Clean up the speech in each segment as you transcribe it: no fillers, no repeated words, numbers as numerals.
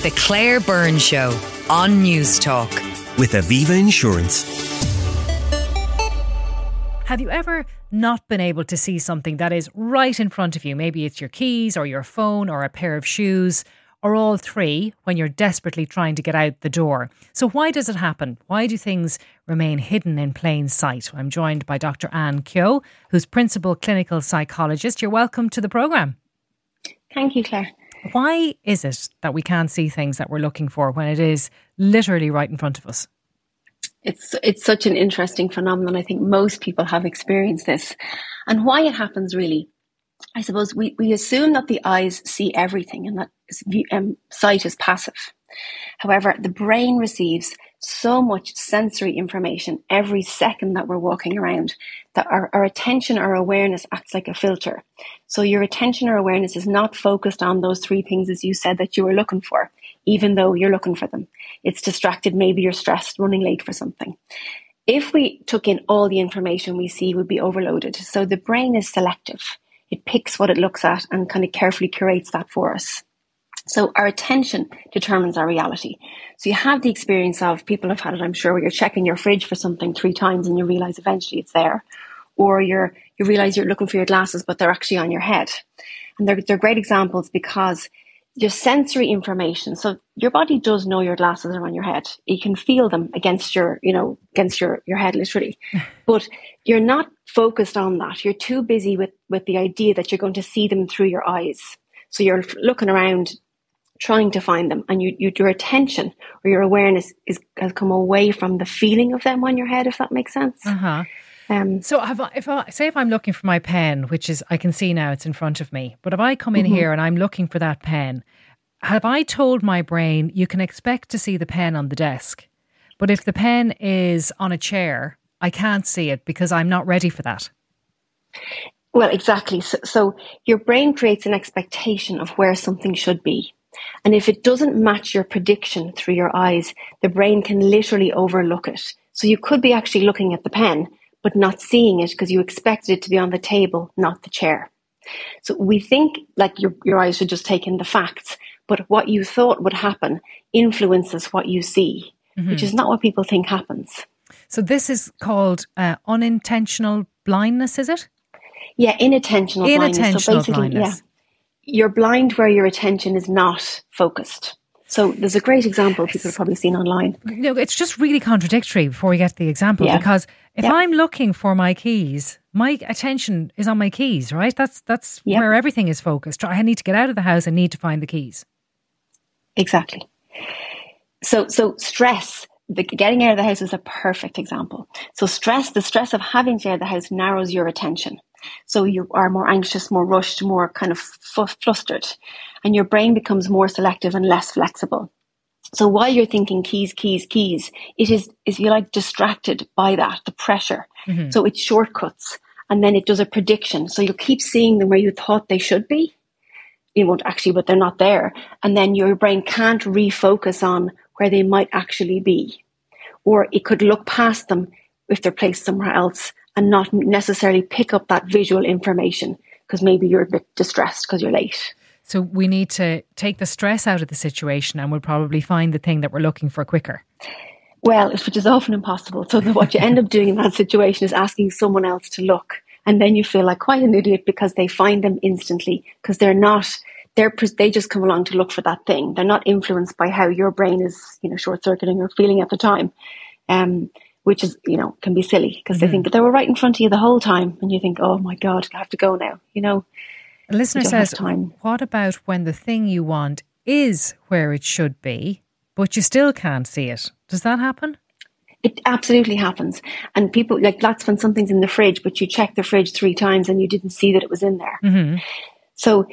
The Claire Byrne Show on News Talk. With Aviva Insurance. Have you ever not been able to see something that is right in front of you? Maybe it's your keys or your phone or a pair of shoes or all three when you're desperately trying to get out the door. So why does it happen? Why do things remain hidden in plain sight? I'm joined by Dr. Anne Keogh, who's Principal Clinical Psychologist. You're welcome to the programme. Thank you, Claire. Why is it that we can't see things that we're looking for when it is literally right in front of us? It's such an interesting phenomenon. I think most people have experienced this. And why it happens really, I suppose we assume that the eyes see everything and that sight is passive. However, the brain receives so much sensory information every second that we're walking around that our attention or awareness acts like a filter. So your attention or awareness is not focused on those three things, as you said, that you were looking for, even though you're looking for them. It's distracted. Maybe you're stressed, running late for something. If we took in all the information we see, would be overloaded. So the brain is selective. It picks what it looks at and kind of carefully curates that for us. So our attention determines our reality. So you have the experience of, people have had it, I'm sure, where you're checking your fridge for something 3 times and you realise eventually it's there. Or you realise you're looking for your glasses, but they're actually on your head. And they're great examples because your sensory information, so your body does know your glasses are on your head. You can feel them against your head, literally. But you're not focused on that. You're too busy with the idea that you're going to see them through your eyes. So you're looking around, trying to find them, and your attention or your awareness has come away from the feeling of them on your head, if that makes sense. Uh-huh. So if I'm looking for my pen, which is, I can see now it's in front of me, but if I come in here and I'm looking for that pen, have I told my brain, you can expect to see the pen on the desk, but if the pen is on a chair, I can't see it because I'm not ready for that? Well, exactly. So your brain creates an expectation of where something should be. And if it doesn't match your prediction through your eyes, the brain can literally overlook it. So you could be actually looking at the pen, but not seeing it because you expected it to be on the table, not the chair. So we think like your eyes should just take in the facts, but what you thought would happen influences what you see, which is not what people think happens. So this is called unintentional blindness, is it? Yeah, inattentional blindness. So basically, blindness. Yeah, you're blind where your attention is not focused. So there's a great example people have probably seen online. No, it's just really contradictory before we get to the example, because if I'm looking for my keys, my attention is on my keys, right? That's where everything is focused. I need to get out of the house. I need to find the keys. Exactly. So stress, getting out of the house is a perfect example. So the stress of having to get out of the house narrows your attention. So you are more anxious, more rushed, more kind of flustered, and your brain becomes more selective and less flexible. So while you're thinking keys, it is you like distracted by that, the pressure. So it shortcuts, and then it does a prediction. So you'll keep seeing them where you thought they should be. You won't actually, but they're not there. And then your brain can't refocus on where they might actually be. Or it could look past them if they're placed somewhere else and not necessarily pick up that visual information because maybe you're a bit distressed because you're late. So we need to take the stress out of the situation and we'll probably find the thing that we're looking for quicker. Well, which is often impossible. So what you end up doing in that situation is asking someone else to look. And then you feel like quite an idiot because they find them instantly because they just come along to look for that thing. They're not influenced by how your brain is, short-circuiting or feeling at the time. Which is, can be silly because they think that they were right in front of you the whole time. And you think, oh my God, I have to go now, A listener says, what about when the thing you want is where it should be, but you still can't see it? Does that happen? It absolutely happens. And people, that's when something's in the fridge, but you check the fridge 3 times and you didn't see that it was in there. So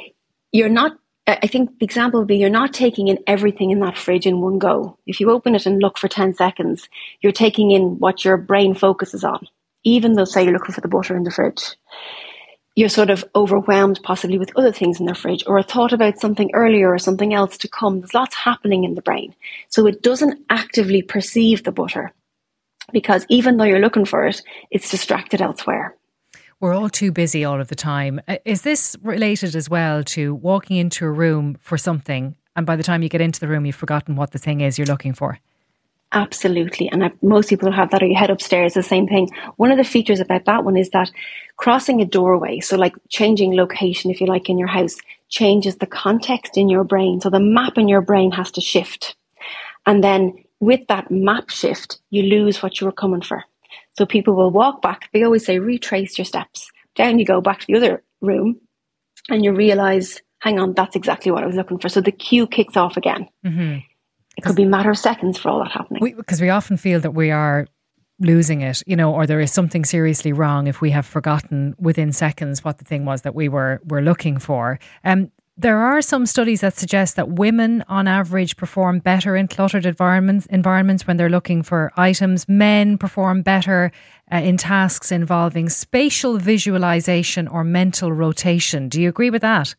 I think the example would be you're not taking in everything in that fridge in one go. If you open it and look for 10 seconds, you're taking in what your brain focuses on. Even though, say, you're looking for the butter in the fridge, you're sort of overwhelmed possibly with other things in the fridge or a thought about something earlier or something else to come. There's lots happening in the brain. So it doesn't actively perceive the butter because even though you're looking for it, it's distracted elsewhere. We're all too busy all of the time. Is this related as well to walking into a room for something and by the time you get into the room, you've forgotten what the thing is you're looking for. Absolutely. And most people have that, or you head upstairs, the same thing. One of the features about that one is that crossing a doorway, so like changing location, if you like, in your house, changes the context in your brain. So the map in your brain has to shift. And then with that map shift, you lose what you were coming for. So people will walk back. They always say, retrace your steps. Down you go back to the other room and you realize, hang on, that's exactly what I was looking for. So the cue kicks off again. Mm-hmm. It could be a matter of seconds for all that happening. Because we often feel that we are losing it, or there is something seriously wrong if we have forgotten within seconds what the thing was that we were looking for. There are some studies that suggest that women on average perform better in cluttered environments when they're looking for items. Men perform better in tasks involving spatial visualization or mental rotation. Do you agree with that?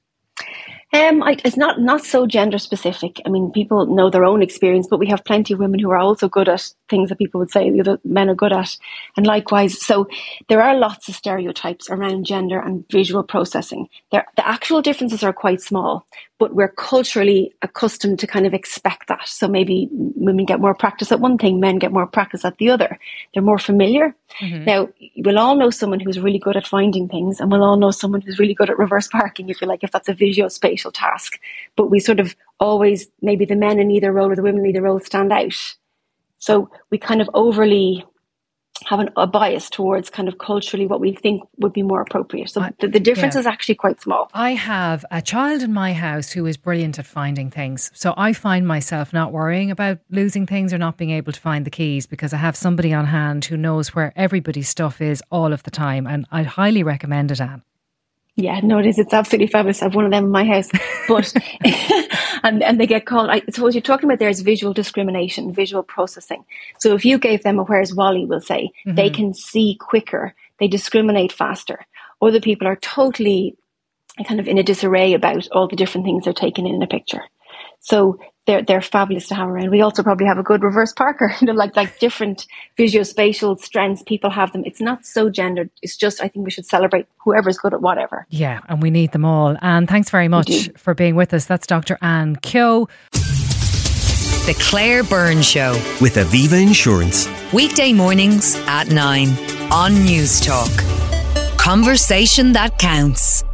It's not so gender specific. I mean, people know their own experience, but we have plenty of women who are also good at things that people would say the other men are good at, and likewise. So there are lots of stereotypes around gender and visual processing. The actual differences are quite small, but we're culturally accustomed to kind of expect that. So maybe women get more practice at one thing, men get more practice at the other. They're more familiar. Mm-hmm. Now, we'll all know someone who's really good at finding things, and we'll all know someone who's really good at reverse parking, if you like, if that's a visuospatial task. But we sort of always, maybe the men in either role or the women in either role stand out. So we kind of overly have a bias towards kind of culturally what we think would be more appropriate. So the difference is actually quite small. I have a child in my house who is brilliant at finding things. So I find myself not worrying about losing things or not being able to find the keys because I have somebody on hand who knows where everybody's stuff is all of the time. And I'd highly recommend it, Anne. Yeah, no, it is. It's absolutely fabulous. I have one of them in my house, but and they get called. I suppose you're talking about there is visual discrimination, visual processing. So if you gave them a "Where's Wally," we'll say, mm-hmm. They can see quicker, they discriminate faster. Other people are totally kind of in a disarray about all the different things they're taking in a picture. So they're fabulous to have around. We also probably have a good reverse parker, like different visuospatial strengths. People have them. It's not so gendered. It's just, I think we should celebrate whoever's good at whatever. Yeah, and we need them all. And thanks very much for being with us. That's Dr. Anne Keogh. The Claire Byrne Show with Aviva Insurance. Weekday mornings at 9 on News Talk. Conversation that counts.